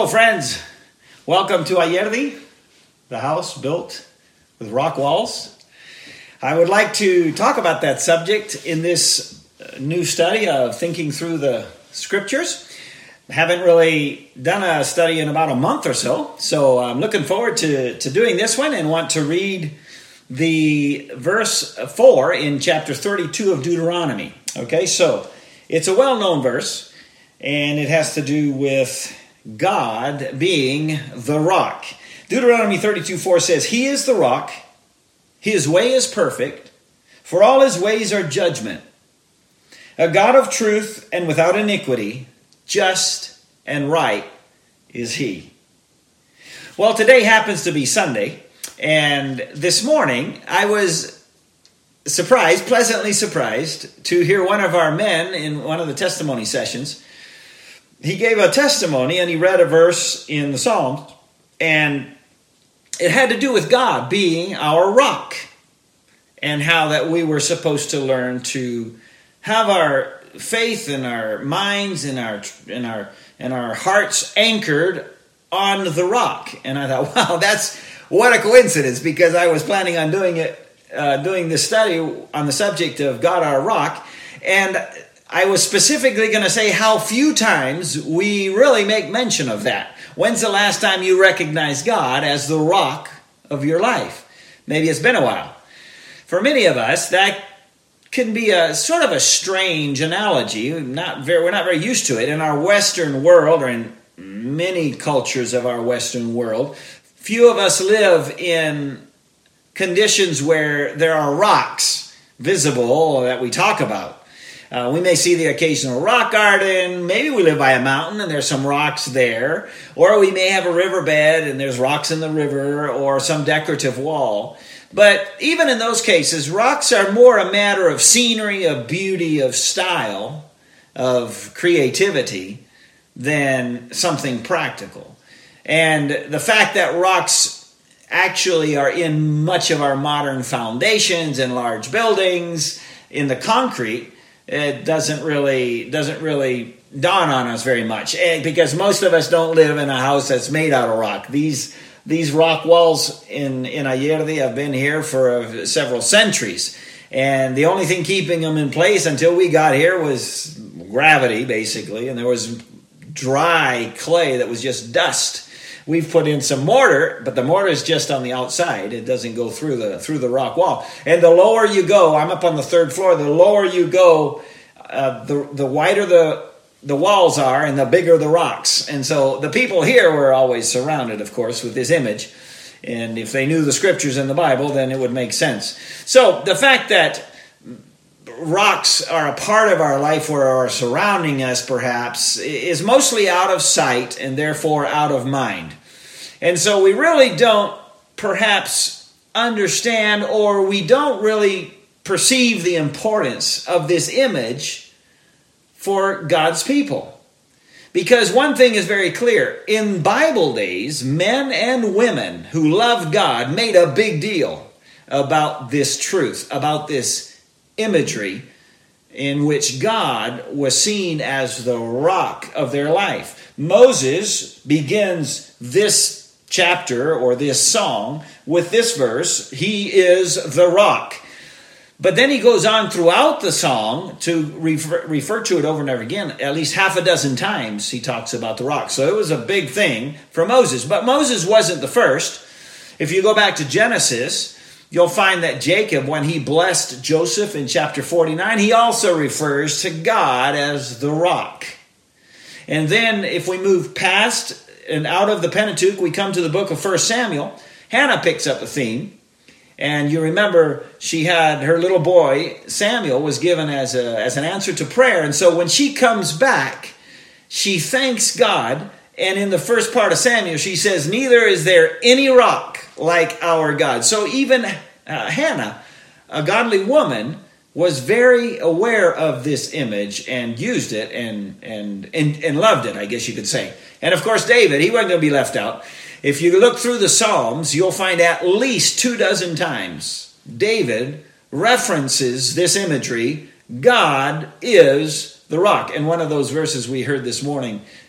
Hello, friends. Welcome to Ayerdi, the house built with rock walls. I would like to talk about that subject in this new study of thinking through the scriptures. Haven't really done a study in about a month or so I'm looking forward to doing this one and want to read the verse 4 in chapter 32 of Deuteronomy. Okay, so it's a well-known verse, and it has to do with God being the rock. Deuteronomy 32:4 says, "He is the rock, his way is perfect, for all his ways are judgment. A God of truth and without iniquity, just and right is he." Well, today happens to be Sunday, and this morning I was pleasantly surprised to hear one of our men in one of the testimony sessions. He gave a testimony and he read a verse in the Psalms, and it had to do with God being our rock and how that we were supposed to learn to have our faith and our minds and our hearts anchored on the rock. And I thought, wow, what a coincidence, because I was planning on doing this study on the subject of God our rock, and I was specifically going to say how few times we really make mention of that. When's the last time you recognized God as the rock of your life? Maybe it's been a while. For many of us, that can be a sort of a strange analogy. We're not very used to it in our Western world, or in many cultures of our Western world. Few of us live in conditions where there are rocks visible that we talk about. We may see the occasional rock garden. Maybe we live by a mountain and there's some rocks there. Or we may have a riverbed and there's rocks in the river, or some decorative wall. But even in those cases, rocks are more a matter of scenery, of beauty, of style, of creativity than something practical. And the fact that rocks actually are in much of our modern foundations and large buildings, in the concrete, it doesn't really dawn on us very much, because most of us don't live in a house that's made out of rock. These rock walls in Ayerdi have been here for several centuries, and the only thing keeping them in place until we got here was gravity, basically, and there was dry clay that was just dust. We've put in some mortar, but the mortar is just on the outside. It doesn't go through the rock wall. And the lower you go, I'm up on the third floor, the lower you go, the wider the walls are and the bigger the rocks. And so the people here were always surrounded, of course, with this image. And if they knew the scriptures in the Bible, then it would make sense. So the fact that rocks are a part of our life or are surrounding us, perhaps, is mostly out of sight and therefore out of mind. And so we really don't perhaps understand, or we don't really perceive the importance of this image for God's people. Because one thing is very clear. In Bible days, men and women who loved God made a big deal about this truth, about this imagery in which God was seen as the rock of their life. Moses begins this chapter or this song with this verse, "He is the rock." But then he goes on throughout the song to refer to it over and over again. At least half a dozen times he talks about the rock. So it was a big thing for Moses. But Moses wasn't the first. If you go back to Genesis, you'll find that Jacob, when he blessed Joseph in chapter 49, he also refers to God as the rock. And then if we move past and out of the Pentateuch, we come to the book of 1 Samuel. Hannah picks up a theme. And you remember she had her little boy, Samuel, was given as an answer to prayer. And so when she comes back, she thanks God. And in the first part of Samuel, she says, "Neither is there any rock like our God." So even Hannah, a godly woman, was very aware of this image and used it and loved it, I guess you could say. And of course, David, he wasn't going to be left out. If you look through the Psalms, you'll find at least 24 times David references this imagery. God is the rock. And one of those verses we heard this morning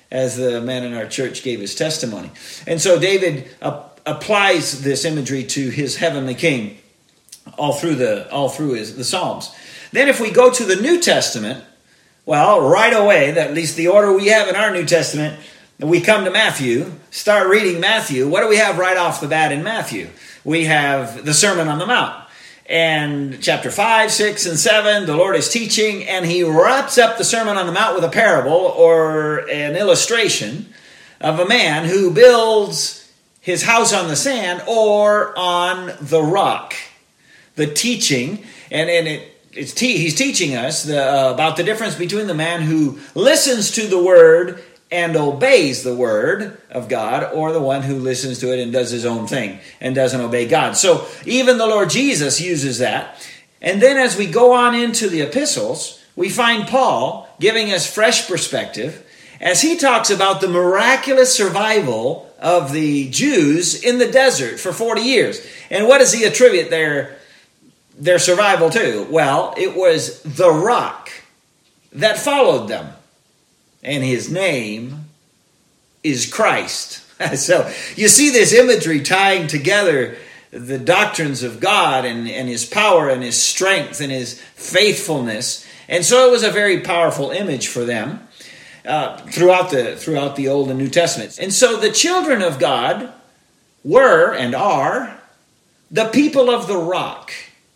as the man in our church gave his testimony. And so David applies this imagery to his heavenly king all through the Psalms. Then if we go to the New Testament, well, right away, at least the order we have in our New Testament, we come to Matthew, start reading Matthew. What do we have right off the bat in Matthew? We have the Sermon on the Mount. And chapter 5, 6, and 7, the Lord is teaching, and he wraps up the Sermon on the Mount with a parable or an illustration of a man who builds his house on the sand or on the rock. The teaching, he's teaching us about the difference between the man who listens to the word and obeys the word of God, or the one who listens to it and does his own thing and doesn't obey God. So even the Lord Jesus uses that. And then as we go on into the epistles, we find Paul giving us fresh perspective as he talks about the miraculous survival of the Jews in the desert for 40 years. And what does he attribute their survival to? Well, it was the rock that followed them. And his name is Christ. So you see this imagery tying together the doctrines of God and his power and his strength and his faithfulness. And so it was a very powerful image for them throughout the Old and New Testaments. And so the children of God were and are the people of the rock.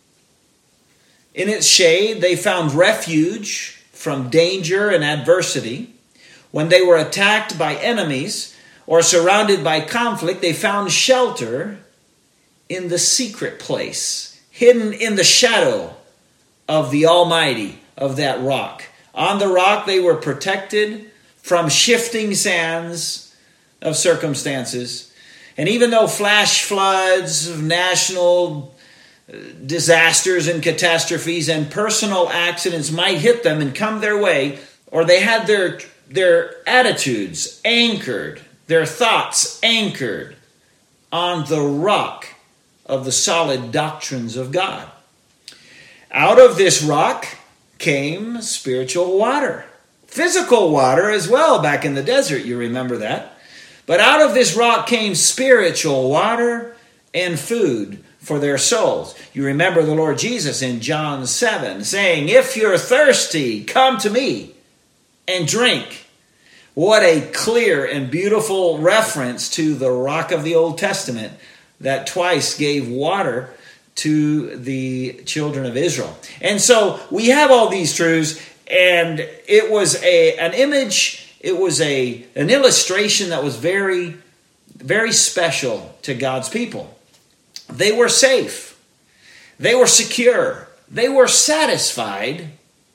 In its shade, they found refuge from danger and adversity. When they were attacked by enemies or surrounded by conflict, they found shelter in the secret place, hidden in the shadow of the Almighty, of that rock. On the rock, they were protected from shifting sands of circumstances. And even though flash floods of national disasters and catastrophes and personal accidents might hit them and come their way, or they had their attitudes anchored, their thoughts anchored on the rock of the solid doctrines of God. Out of this rock came spiritual water, physical water as well back in the desert, you remember that. But out of this rock came spiritual water and food for their souls. You remember the Lord Jesus in John 7 saying, "If you're thirsty, come to me and drink." What a clear and beautiful reference to the rock of the Old Testament that twice gave water to the children of Israel. And so we have all these truths, and it was an image, it was an illustration that was very, very special to God's people. They were safe. They were secure. They were satisfied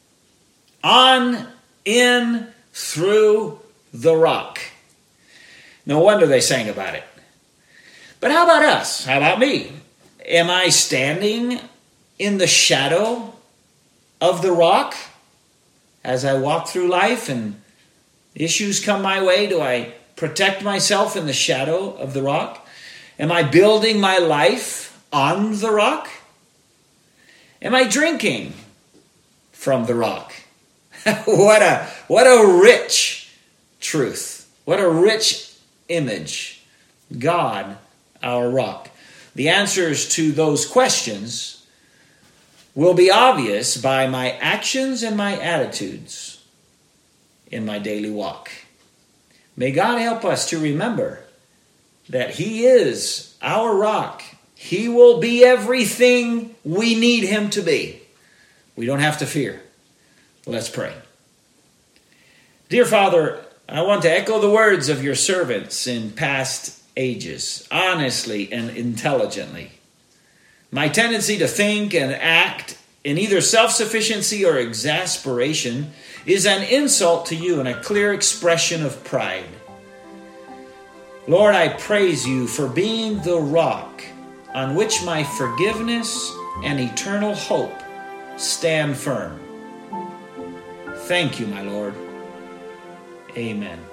through the rock. No wonder they sang about it. But how about us? How about me? Am I standing in the shadow of the rock as I walk through life and issues come my way? Do I protect myself in the shadow of the rock? Am I building my life on the rock? Am I drinking from the rock? What a rich truth. What a rich image. God, our rock. The answers to those questions will be obvious by my actions and my attitudes in my daily walk. May God help us to remember that He is our rock. He will be everything we need Him to be. We don't have to fear. Let's pray. Dear Father, I want to echo the words of your servants in past ages, honestly and intelligently. My tendency to think and act in either self-sufficiency or exasperation is an insult to you and a clear expression of pride. Lord, I praise you for being the rock on which my forgiveness and eternal hope stand firm. Thank you, my Lord. Amen.